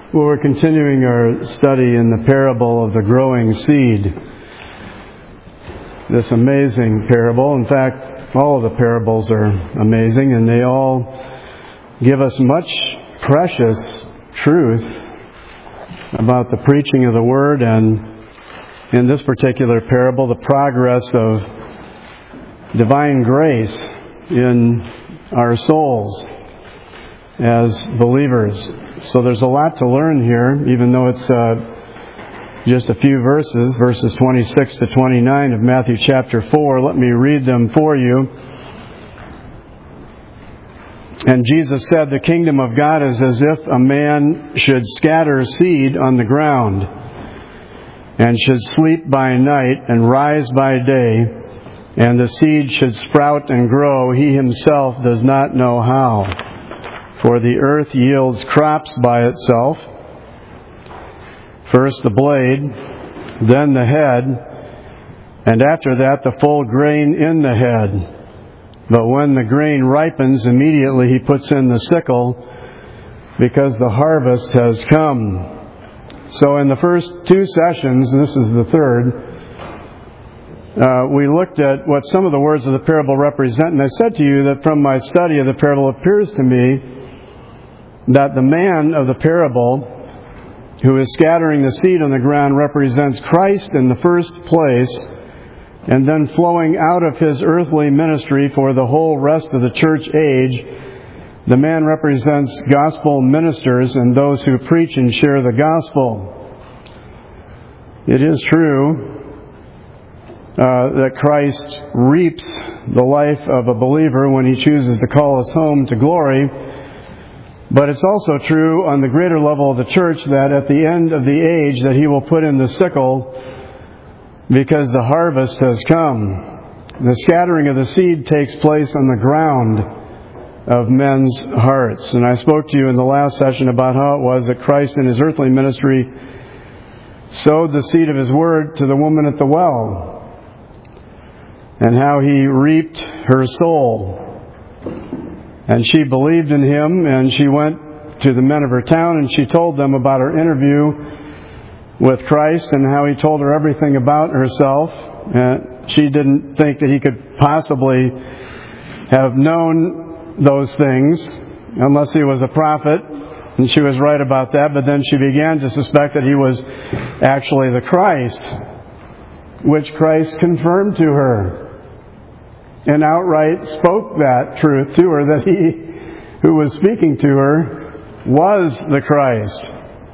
Well, we're continuing our study in the parable of the growing seed. This amazing parable. In fact, all of the parables are amazing, and they all give us much precious truth about the preaching of the Word, and in this particular parable, the progress of divine grace in our souls as believers. So there's a lot to learn here, even though it's just a few verses 26 to 29 of Matthew chapter 4. Let me read them for you. And Jesus said, "The kingdom of God is as if a man should scatter seed on the ground, and should sleep by night and rise by day, and the seed should sprout and grow. He himself does not know how. For the earth yields crops by itself, first the blade, then the head, and after that the full grain in the head. But when the grain ripens, immediately he puts in the sickle, because the harvest has come." So in the first two sessions, and this is the third, we looked at what some of the words of the parable represent, and I said to you that from my study of the parable, it appears to me that the man of the parable who is scattering the seed on the ground represents Christ in the first place, and then flowing out of his earthly ministry for the whole rest of the church age, the man represents gospel ministers and those who preach and share the gospel. It is true that Christ reaps the life of a believer when he chooses to call us home to glory. But it's also true on the greater level of the church that at the end of the age that he will put in the sickle, because the harvest has come. The scattering of the seed takes place on the ground of men's hearts. And I spoke to you in the last session about how it was that Christ in his earthly ministry sowed the seed of his word to the woman at the well, and how he reaped her soul. And she believed in him, and she went to the men of her town, and she told them about her interview with Christ and how he told her everything about herself. She didn't think that he could possibly have known those things unless he was a prophet, and she was right about that. But then she began to suspect that he was actually the Christ, which Christ confirmed to her, and outright spoke that truth to her, that he who was speaking to her was the Christ.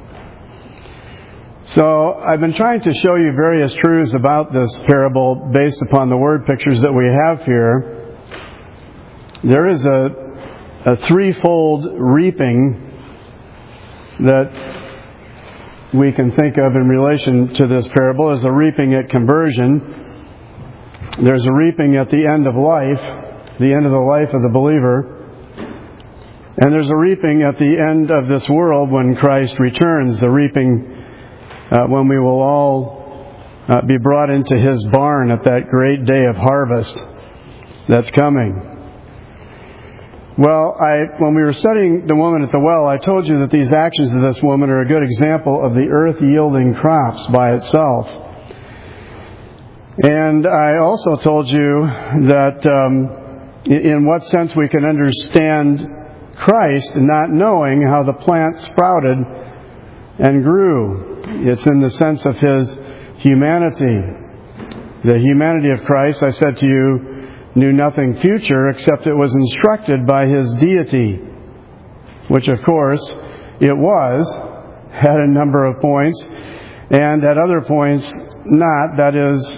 So I've been trying to show you various truths about this parable based upon the word pictures that we have here. There is a threefold reaping that we can think of in relation to this parable. There's a reaping at conversion. There's a reaping at the end of life, the end of the life of the believer. And there's a reaping at the end of this world when Christ returns, the reaping when we will all be brought into his barn at that great day of harvest that's coming. Well, when we were studying the woman at the well, I told you that these actions of this woman are a good example of the earth yielding crops by itself. And I also told you that in what sense we can understand Christ not knowing how the plant sprouted and grew. It's in the sense of his humanity. The humanity of Christ, I said to you, knew nothing future except it was instructed by his deity, which of course it was, at a number of points, and at other points not. That is,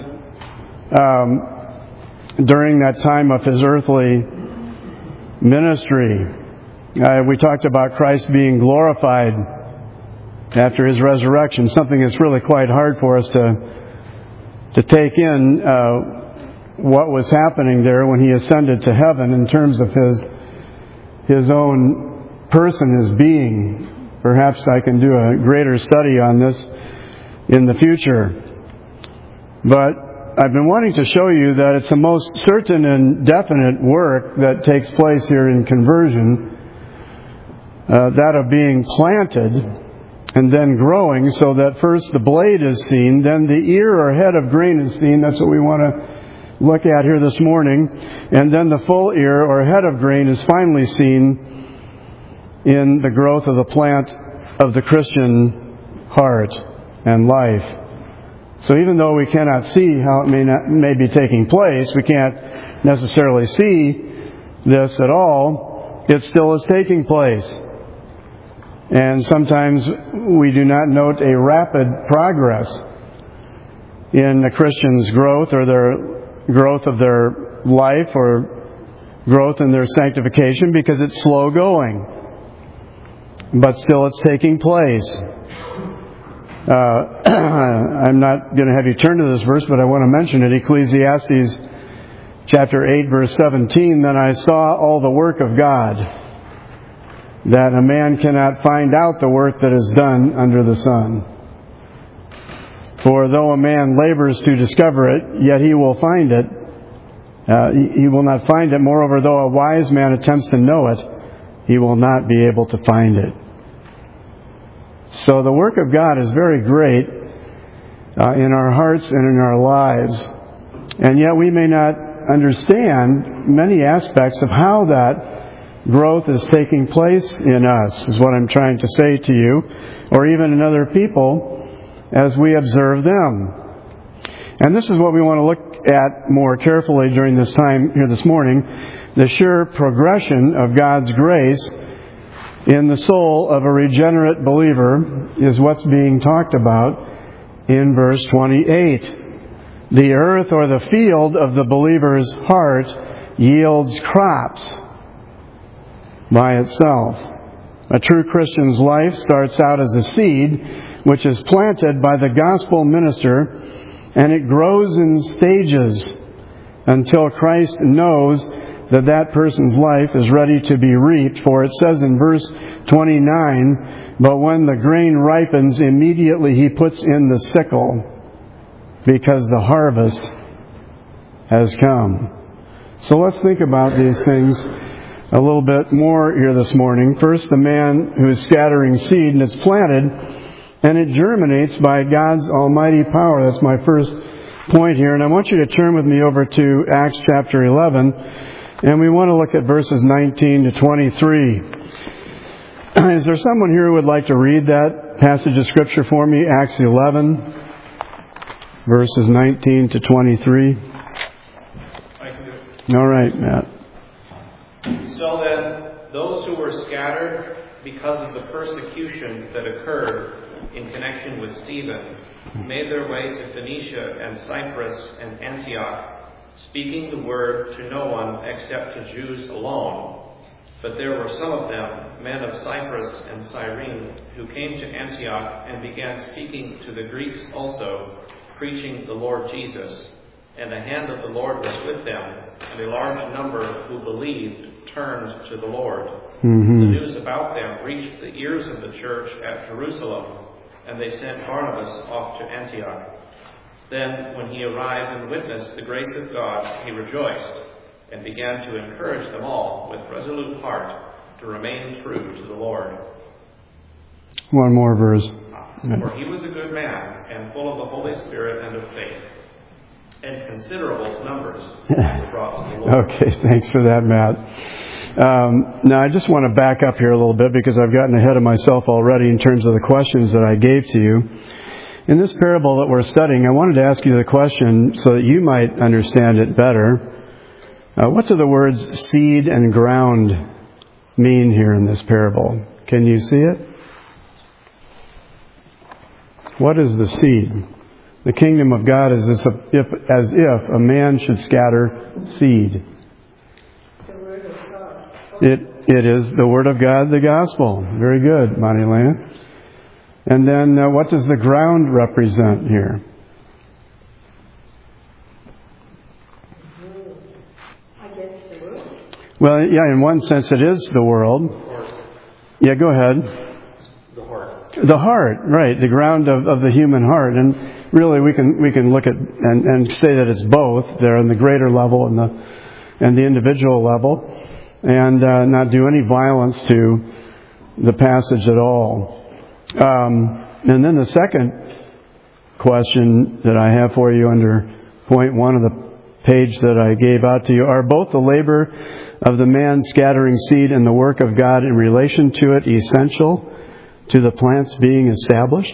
during that time of his earthly ministry. We talked about Christ being glorified after his resurrection, something that's really quite hard for us to take in what was happening there when he ascended to heaven in terms of his own person, his being. Perhaps I can do a greater study on this in the future. But I've been wanting to show you that it's a most certain and definite work that takes place here in conversion, that of being planted and then growing, so that first the blade is seen, then the ear or head of grain is seen. That's what we want to look at here this morning. And then the full ear or head of grain is finally seen in the growth of the plant of the Christian heart and life. So even though we cannot see how it may be taking place, we can't necessarily see this at all, it still is taking place. And sometimes we do not note a rapid progress in a Christian's growth, or their growth of their life, or growth in their sanctification, because it's slow going. But still it's taking place. I'm not going to have you turn to this verse, but I want to mention it. Ecclesiastes chapter 8, verse 17, "Then I saw all the work of God, that a man cannot find out the work that is done under the sun. For though a man labors to discover it, yet he will find it. He will not find it. Moreover, though a wise man attempts to know it, he will not be able to find it." So the work of God is very great in our hearts and in our lives. And yet we may not understand many aspects of how that growth is taking place in us, is what I'm trying to say to you, or even in other people as we observe them. And this is what we want to look at more carefully during this time here this morning. The sure progression of God's grace in the soul of a regenerate believer is what's being talked about in verse 28. The earth or the field of the believer's heart yields crops by itself. A true Christian's life starts out as a seed which is planted by the gospel minister, and it grows in stages until Christ knows that that person's life is ready to be reaped. For it says in verse 29, "But when the grain ripens, immediately he puts in the sickle, because the harvest has come." So let's think about these things a little bit more here this morning. First, the man who is scattering seed, and it's planted, and it germinates by God's almighty power. That's my first point here. And I want you to turn with me over to Acts chapter 11. And we want to look at verses 19 to 23. Is there someone here who would like to read that passage of Scripture for me? Acts 11, verses 19 to 23. I can do it. All right, Matt. "So then, those who were scattered because of the persecution that occurred in connection with Stephen made their way to Phoenicia and Cyprus and Antioch, speaking the word to no one except to Jews alone. But there were some of them, men of Cyprus and Cyrene, who came to Antioch and began speaking to the Greeks also, preaching the Lord Jesus. And the hand of the Lord was with them, and a large number who believed turned to the Lord. The news about them reached the ears of the church at Jerusalem, and they sent Barnabas off to Antioch. Then, when he arrived and witnessed the grace of God, he rejoiced and began to encourage them all with resolute heart to remain true to the Lord." One more verse. "For he was a good man and full of the Holy Spirit and of faith, and considerable numbers were brought to the Lord." Okay, thanks for that, Matt. Now, I just want to back up here a little bit, because I've gotten ahead of myself already in terms of the questions that I gave to you. In this parable that we're studying, I wanted to ask you the question so that you might understand it better. What do the words seed and ground mean here in this parable? Can you see it? What is the seed? The kingdom of God is as if a man should scatter seed. The Word of God. It is the Word of God, the gospel. Very good, Manilena. And then what does the ground represent here? I guess the world. Well, yeah, in one sense it is the world. Yeah, go ahead. The heart. The heart, right, the ground of the human heart. And really we can look at and say that it's both. They're on the greater level and the individual level, and not do any violence to the passage at all. And then the second question that I have for you under point 1 of the page that I gave out to you, are both the labor of the man scattering seed and the work of God in relation to it essential to the plant's being established?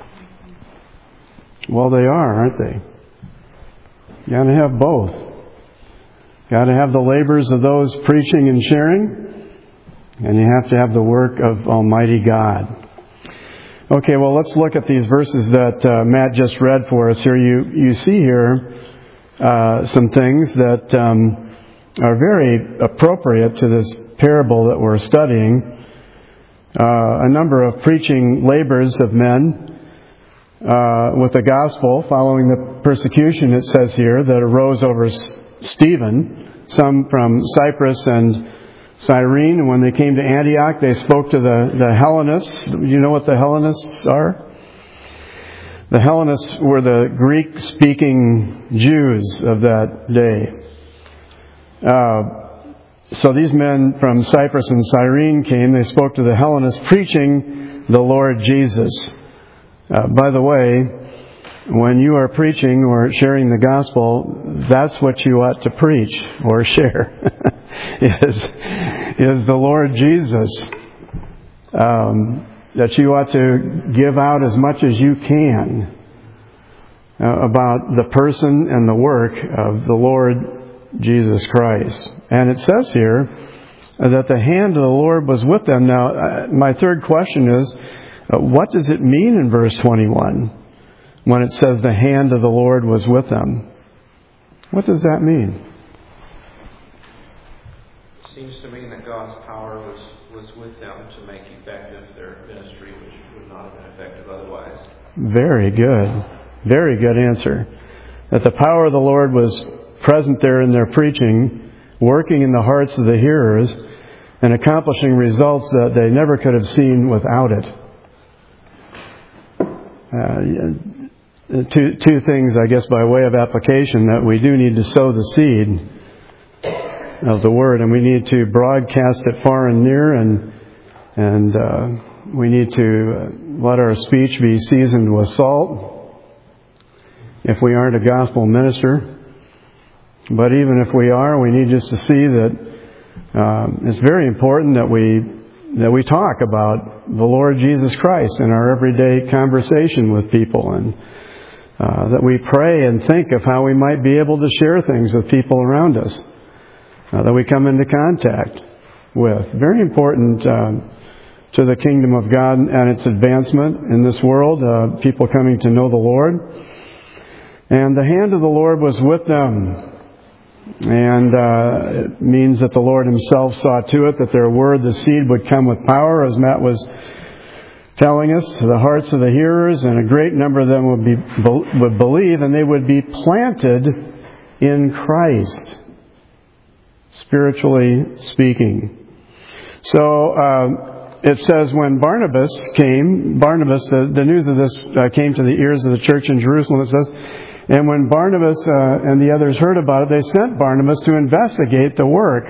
Well, they are, aren't they? You got to have both. Got to have the labors of those preaching and sharing, and you have to have the work of Almighty God. Okay, well, let's look at these verses that Matt just read for us here. You see here some things that are very appropriate to this parable that we're studying. A number of preaching labors of men with the gospel following the persecution, it says here, that arose over Stephen, some from Cyprus and Cyrene. And when they came to Antioch, they spoke to the Hellenists. You know what the Hellenists are? The Hellenists were the Greek-speaking Jews of that day. So these men from Cyprus and Cyrene came. They spoke to the Hellenists, preaching the Lord Jesus. By the way, when you are preaching or sharing the gospel, that's what you ought to preach or share, is the Lord Jesus. That you ought to give out as much as you can about the person and the work of the Lord Jesus Christ. And it says here that the hand of the Lord was with them. Now, my third question is, what does it mean in verse 21 when it says the hand of the Lord was with them? What does that mean? It seems to mean that God's power was with them to make effective their ministry, which would not have been effective otherwise. Very good. Very good answer. That the power of the Lord was present there in their preaching, working in the hearts of the hearers, and accomplishing results that they never could have seen without it. Two things, I guess, by way of application, that we do need to sow the seed of the Word, and we need to broadcast it far and near, and we need to let our speech be seasoned with salt if we aren't a gospel minister. But even if we are, we need just to see that it's very important that we talk about the Lord Jesus Christ in our everyday conversation with people, and that we pray and think of how we might be able to share things with people around us that we come into contact with. Very important to the kingdom of God and its advancement in this world, people coming to know the Lord. And the hand of the Lord was with them. And it means that the Lord Himself saw to it that their word, the seed, would come with power, as Matt was telling us, to the hearts of the hearers, and a great number of them would believe, and they would be planted in Christ, spiritually speaking. So it says when Barnabas came, the news of this came to the ears of the church in Jerusalem, it says, and when Barnabas and the others heard about it, they sent Barnabas to investigate the work,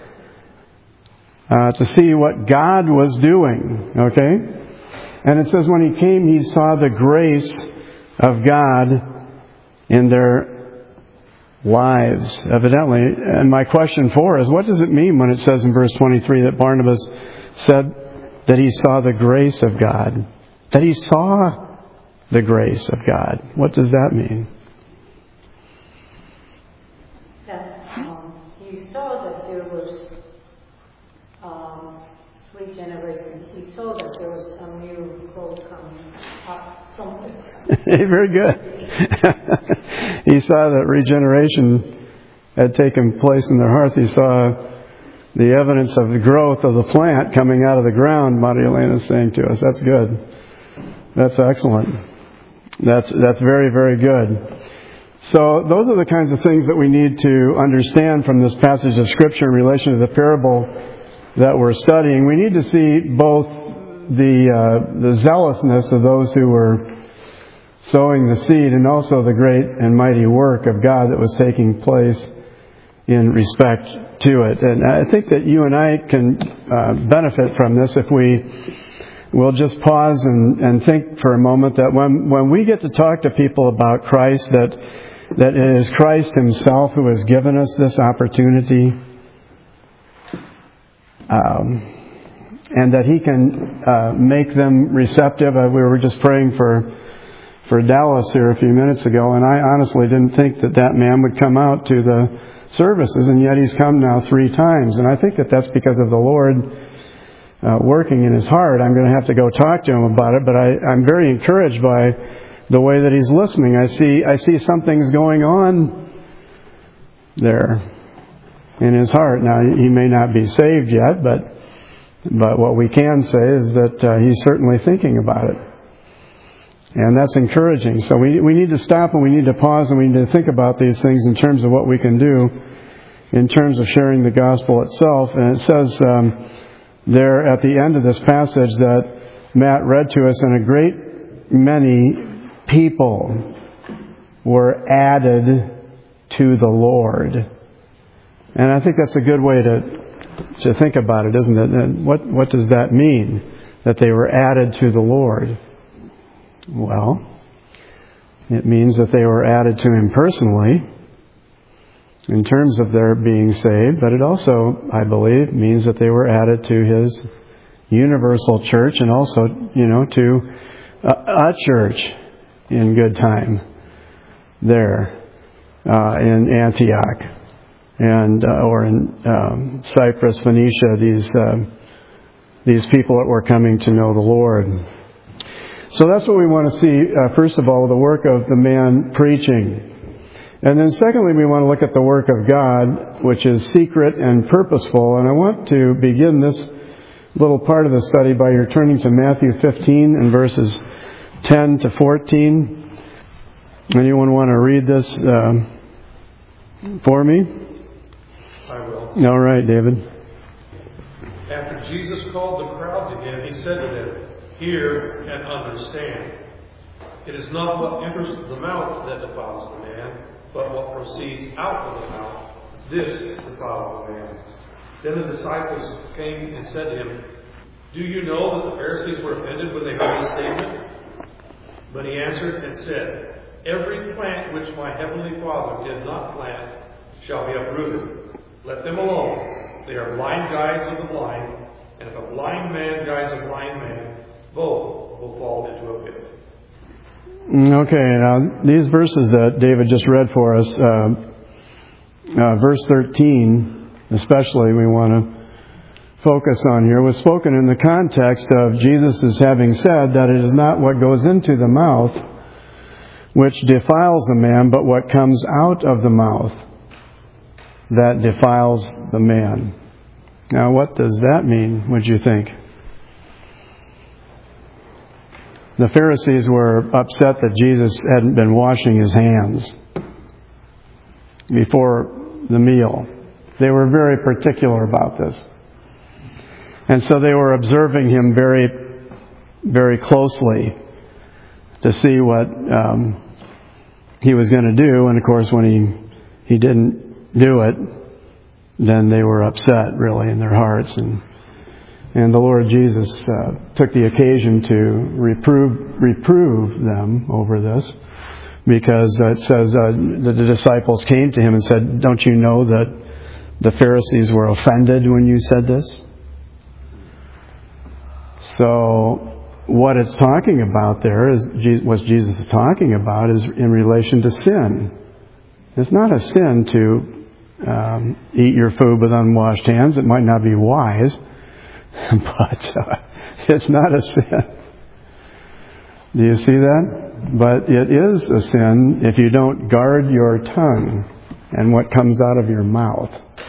to see what God was doing. Okay? And it says when he came, he saw the grace of God in their lives, evidently. And my question 4 is, what does it mean when it says in verse 23 that Barnabas said that he saw the grace of God? That he saw the grace of God. What does that mean? He saw that there was regeneration. He saw that there was a new growth coming up, something. Very good. He saw that regeneration had taken place in their hearts. He saw the evidence of the growth of the plant coming out of the ground, Maria Elena is saying to us. That's good. That's excellent. That's very, very good. So those are the kinds of things that we need to understand from this passage of Scripture in relation to the parable that we're studying. We need to see both the zealousness of those who were sowing the seed and also the great and mighty work of God that was taking place in respect to it. And I think that you and I can benefit from this if we we'll just pause and think for a moment that when we get to talk to people about Christ, that it is Christ Himself who has given us this opportunity, and that He can make them receptive. We were just praying for Dallas here a few minutes ago, and I honestly didn't think that man would come out to the services, and yet he's come now 3 times. And I think that's because of the Lord working in his heart. I'm going to have to go talk to him about it, but I'm very encouraged by the way that he's listening. I see something's going on there in his heart. Now, he may not be saved yet, but what we can say is that he's certainly thinking about it. And that's encouraging. So we need to stop and we need to pause and we need to think about these things in terms of what we can do in terms of sharing the gospel itself. And it says there at the end of this passage that Matt read to us, and a great many people were added to the Lord. And I think that's a good way to think about it, isn't it? And what does that mean, that they were added to the Lord? Well, it means that they were added to Him personally in terms of their being saved, but it also, I believe, means that they were added to His universal church and also, to a church in good time there in Antioch and or in Cyprus, Phoenicia, these people that were coming to know the Lord. So that's what we want to see, first of all, the work of the man preaching. And then secondly, we want to look at the work of God, which is secret and purposeful. And I want to begin this little part of the study by your turning to Matthew 15 and verses 10 to 14. Anyone want to read this for me? I will. All right, David. After Jesus called the crowd to Him, He said to them, "Hear and understand. It is not what enters the mouth that defiles the man, but what proceeds out of the mouth. This defiles the man." Then the disciples came and said to Him, "Do you know that the Pharisees were offended when they heard this statement?" But He answered and said, "Every plant which my heavenly Father did not plant shall be uprooted. Let them alone. They are blind guides of the blind, and if a blind man guides a blind man, both will fall into a pit." Okay, now these verses that David just read for us, verse 13 especially, we want to focus on here, was spoken in the context of Jesus' having said that it is not what goes into the mouth which defiles a man, but what comes out of the mouth that defiles the man. Now, what does that mean, would you think? The Pharisees were upset that Jesus hadn't been washing His hands before the meal. They were very particular about this. And so they were observing Him very, very closely to see what He was going to do. And of course, when He didn't do it, then they were upset, really, in their hearts. And the Lord Jesus took the occasion to reprove them over this, because it says the disciples came to Him and said, "Don't you know that the Pharisees were offended when you said this?" So what it's talking about there is, what Jesus is talking about is in relation to sin. It's not a sin to eat your food with unwashed hands. It might not be wise, but it's not a sin. Do you see that? But it is a sin if you don't guard your tongue and what comes out of your mouth.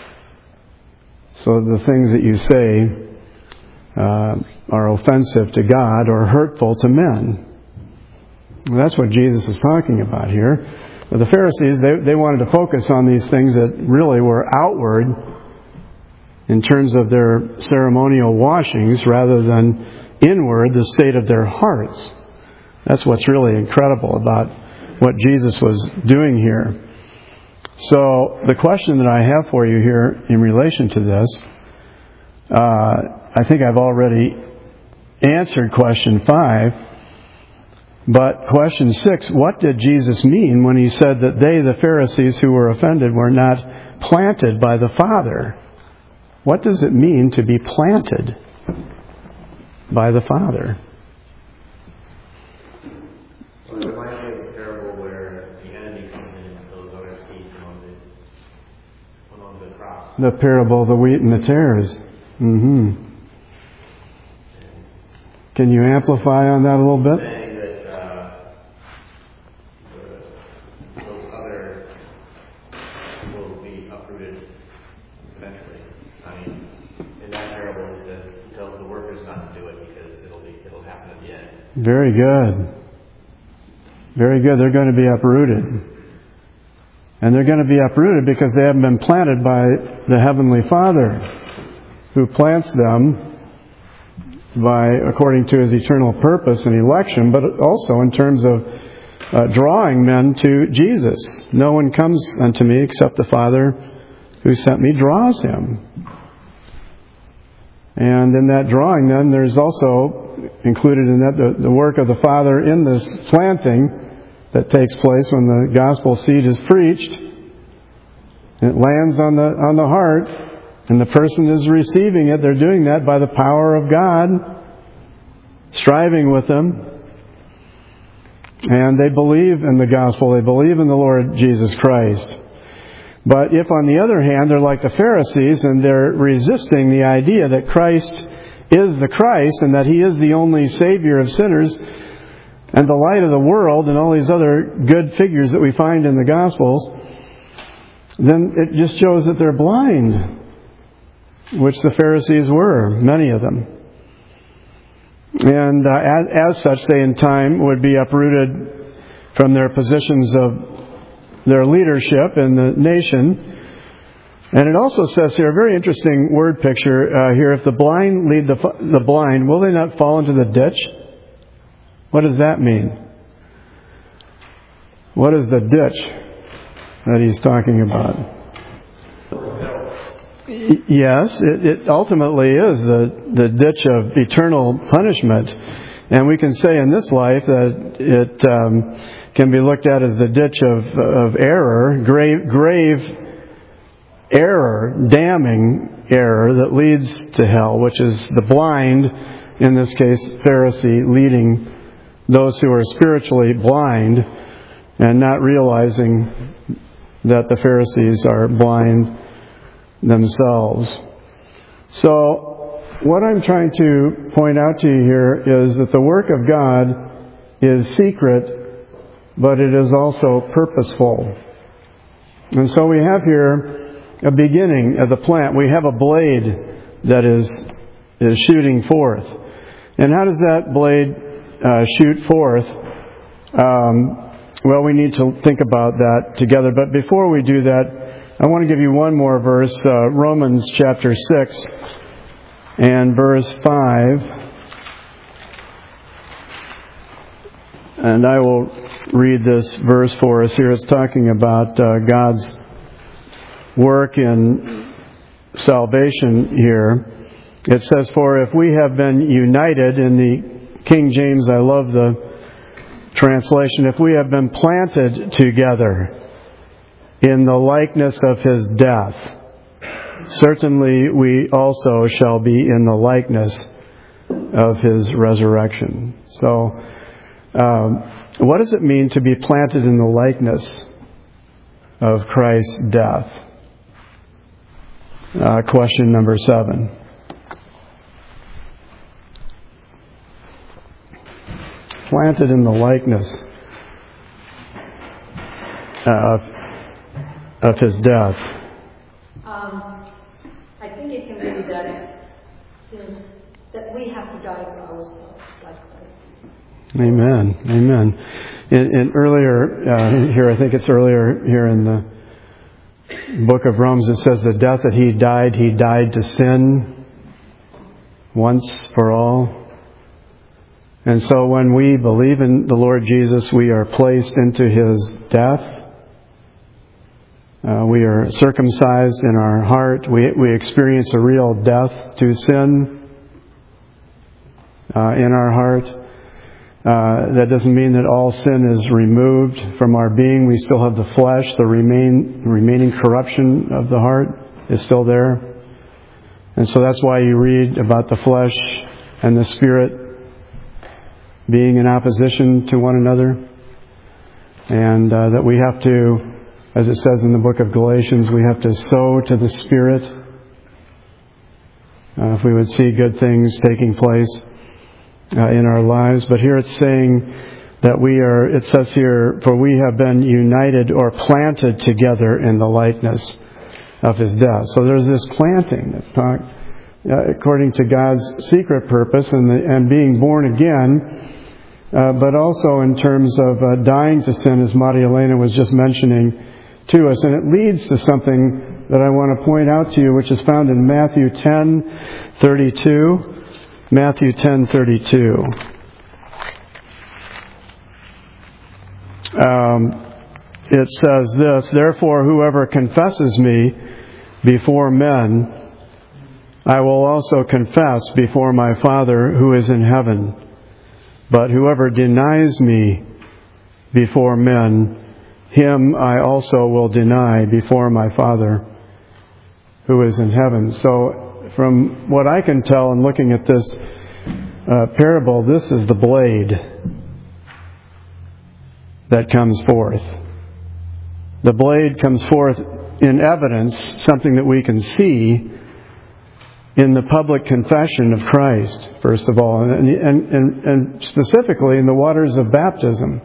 So the things that you say are offensive to God or hurtful to men. Well, that's what Jesus is talking about here. But the Pharisees, they wanted to focus on these things that really were outward in terms of their ceremonial washings rather than inward, the state of their hearts. That's what's really incredible about what Jesus was doing here. So the question that I have for you here in relation to this, I think I've already answered question 5. But question 6, what did Jesus mean when he said that they, the Pharisees who were offended, were not planted by the Father? What does it mean to be planted by the Father? Well, it reminds me of a parable where the enemy comes in and sows other seeds among the crops. The parable of the wheat and the tares. Mm-hmm. Can you amplify on that a little bit? Saying that those other will be uprooted eventually. I mean, in that parable, he tells the workers not to do it because it'll happen at the end. Very good. Very good. They're going to be uprooted. And they're going to be uprooted because they haven't been planted by the Heavenly Father, who plants them according to His eternal purpose and election, but also in terms of drawing men to Jesus. No one comes unto me except the Father who sent me draws him. And in that drawing, then, there's also included in that the work of the Father in this planting that takes place when the gospel seed is preached. It lands on the heart, and the person is receiving it. They're doing that by the power of God, striving with them. And they believe in the gospel. They believe in the Lord Jesus Christ. But if, on the other hand, they're like the Pharisees and they're resisting the idea that Christ is the Christ and that He is the only Savior of sinners and the light of the world and all these other good figures that we find in the Gospels, then it just shows that they're blind, which the Pharisees were, many of them. And as such, they in time would be uprooted from their positions of their leadership in the nation. And it also says here, a very interesting word picture here, if the blind lead the blind, will they not fall into the ditch? What does that mean? What is the ditch that he's talking about? Yes, it ultimately is the ditch of eternal punishment. And we can say in this life that it can be looked at as the ditch of error, grave error, damning error that leads to hell, which is the blind, in this case Pharisee, leading those who are spiritually blind and not realizing that the Pharisees are blind themselves. So, what I'm trying to point out to you here is that the work of God is secret, but it is also purposeful. And so we have here a beginning of the plant. We have a blade that is shooting forth. And how does that blade shoot forth? Well, we need to think about that together. But before we do that, I want to give you one more verse, Romans chapter 6 and verse 5. And I will read this verse for us here. It's talking about God's work in salvation here. It says, "For if we have been united," in the King James, I love the translation, "if we have been planted together in the likeness of His death, certainly we also shall be in the likeness of His resurrection." So, what does it mean to be planted in the likeness of Christ's death? Question number 7. Planted in the likeness of His death. I think it can be that we have to die for ourselves, like Christ. Amen. Amen. In earlier here, I think it's earlier here in the book of Romans, it says the death that He died to sin once for all. And so when we believe in the Lord Jesus, we are placed into His death. We are circumcised in our heart. We experience a real death to sin. in our heart. That doesn't mean that all sin is removed from our being. We still have the flesh. The remaining corruption of the heart is still there. And so that's why you read about the flesh and the spirit being in opposition to one another. And that we have to, as it says in the book of Galatians, we have to sow to the Spirit if we would see good things taking place in our lives. But here it's saying that it says here, for we have been united or planted together in the likeness of His death. So there's this planting that's talked according to God's secret purpose and being born again, but also in terms of dying to sin, as Maria Elena was just mentioning to us. And it leads to something that I want to point out to you, which is found in Matthew 10:32. Matthew 10:32. It says this, therefore whoever confesses me before men, I will also confess before my Father who is in heaven. But whoever denies me before men, him I also will deny before my Father who is in heaven. So from what I can tell in looking at this parable, this is the blade that comes forth. The blade comes forth in evidence, something that we can see in the public confession of Christ, first of all, and specifically in the waters of baptism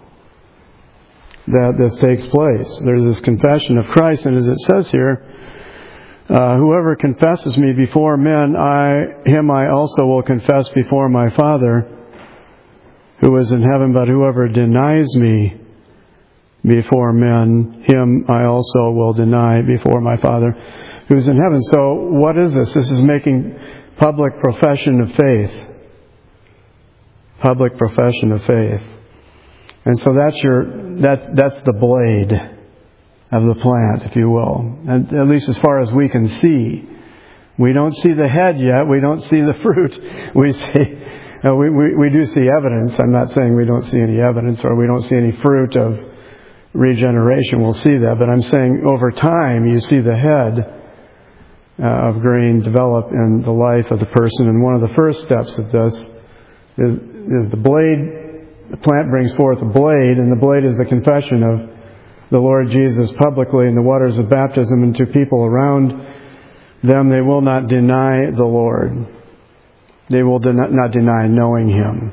that this takes place. There's this confession of Christ, and as it says here, whoever confesses me before men, him I also will confess before my Father who is in heaven. But whoever denies me before men, him I also will deny before my Father who is in heaven. So what is this? This is making public profession of faith. Public profession of faith. And so that's the blade of the plant, if you will. And at least as far as we can see. We don't see the head yet. We don't see the fruit. We do see evidence. I'm not saying we don't see any evidence or we don't see any fruit of regeneration. We'll see that. But I'm saying over time you see the head of grain develop in the life of the person. And one of the first steps of this is the blade. The plant brings forth a blade, and the blade is the confession of the Lord Jesus publicly in the waters of baptism, and to people around them they will not deny the Lord. They will not deny knowing Him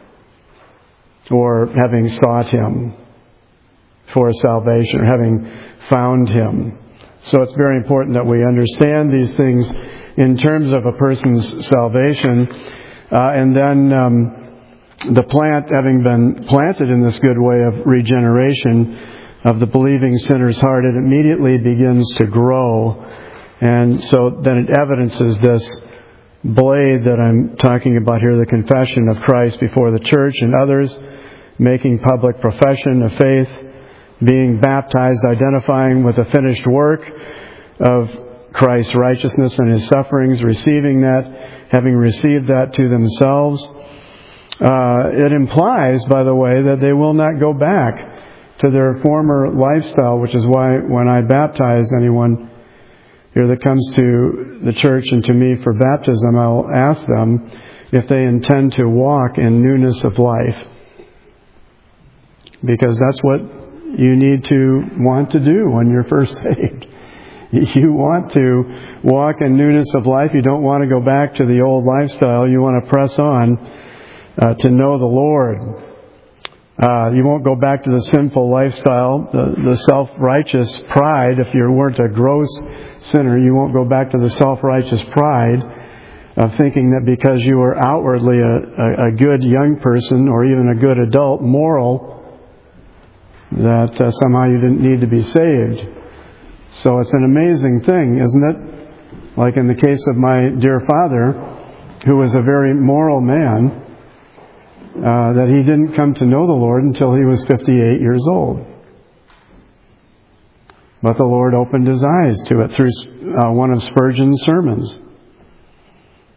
or having sought Him for salvation or having found Him. So it's very important that we understand these things in terms of a person's salvation. And then the plant, having been planted in this good way of regeneration of the believing sinner's heart, it immediately begins to grow. And so then it evidences this blade that I'm talking about here, the confession of Christ before the church and others, making public profession of faith, being baptized, identifying with the finished work of Christ's righteousness and His sufferings, receiving that, having received that to themselves. It implies, by the way, that they will not go back to their former lifestyle, which is why when I baptize anyone here that comes to the church and to me for baptism, I'll ask them if they intend to walk in newness of life. Because that's what you need to want to do when you're first saved. You want to walk in newness of life. You don't want to go back to the old lifestyle. You want to press on to know the Lord. You won't go back to the sinful lifestyle, the self-righteous pride. If you weren't a gross sinner, you won't go back to the self-righteous pride of thinking that because you were outwardly a good young person or even a good adult, moral, that somehow you didn't need to be saved. So it's an amazing thing, isn't it? Like in the case of my dear father, who was a very moral man, that he didn't come to know the Lord until he was 58 years old. But the Lord opened his eyes to it through one of Spurgeon's sermons.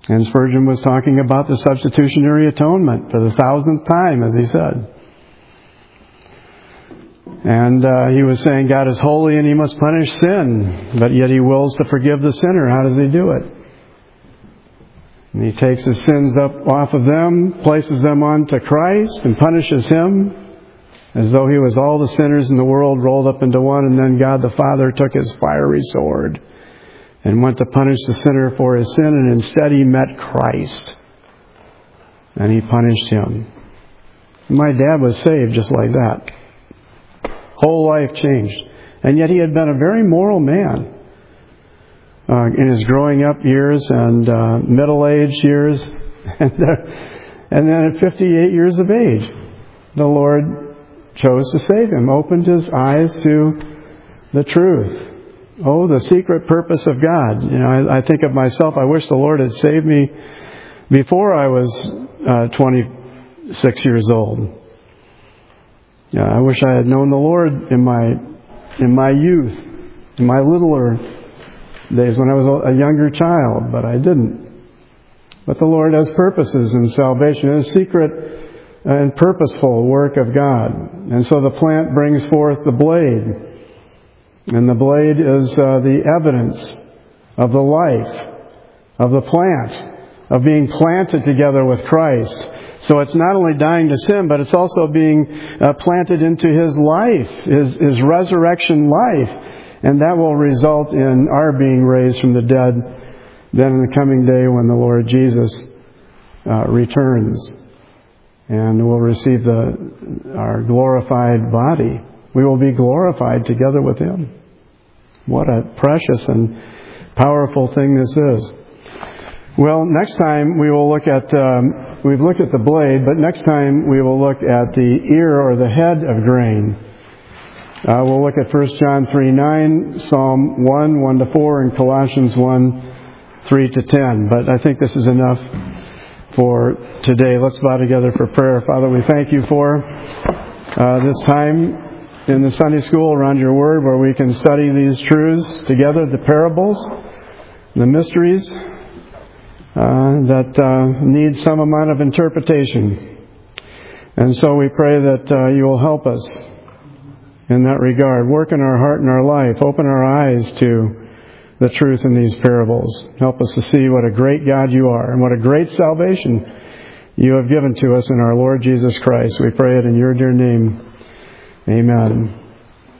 And Spurgeon was talking about the substitutionary atonement for the 1000th time, as he said. And he was saying God is holy and He must punish sin, but yet He wills to forgive the sinner. How does He do it? And He takes his sins up off of them, places them onto Christ, and punishes him as though he was all the sinners in the world rolled up into one. And then God the Father took His fiery sword and went to punish the sinner for his sin, and instead He met Christ. And He punished him. My dad was saved just like that. Whole life changed. And yet he had been a very moral man in his growing up years and middle-aged years. And then at 58 years of age, the Lord chose to save him, opened his eyes to the truth. Oh, the secret purpose of God. You know, I think of myself, I wish the Lord had saved me before I was 26 years old. Yeah, I wish I had known the Lord in my youth, in my littler days when I was a younger child, but I didn't. But the Lord has purposes in salvation. It's a secret and purposeful work of God. And so the plant brings forth the blade. And the blade is the evidence of the life of the plant, of being planted together with Christ. So it's not only dying to sin, but it's also being planted into His life, His resurrection life. And that will result in our being raised from the dead then in the coming day when the Lord Jesus returns. And we'll receive our glorified body. We will be glorified together with Him. What a precious and powerful thing this is. Well, next time we will look at, we've looked at the blade, but next time we will look at the ear or the head of grain. We'll look at 1 John 3:9, Psalm 1:1-4, and Colossians 1:3-10. But I think this is enough for today. Let's bow together for prayer. Father, we thank You for this time in the Sunday school around Your Word where we can study these truths together, the parables, the mysteries that need some amount of interpretation. And so we pray that You will help us in that regard. Work in our heart and our life. Open our eyes to the truth in these parables. Help us to see what a great God You are and what a great salvation You have given to us in our Lord Jesus Christ. We pray it in Your dear name. Amen.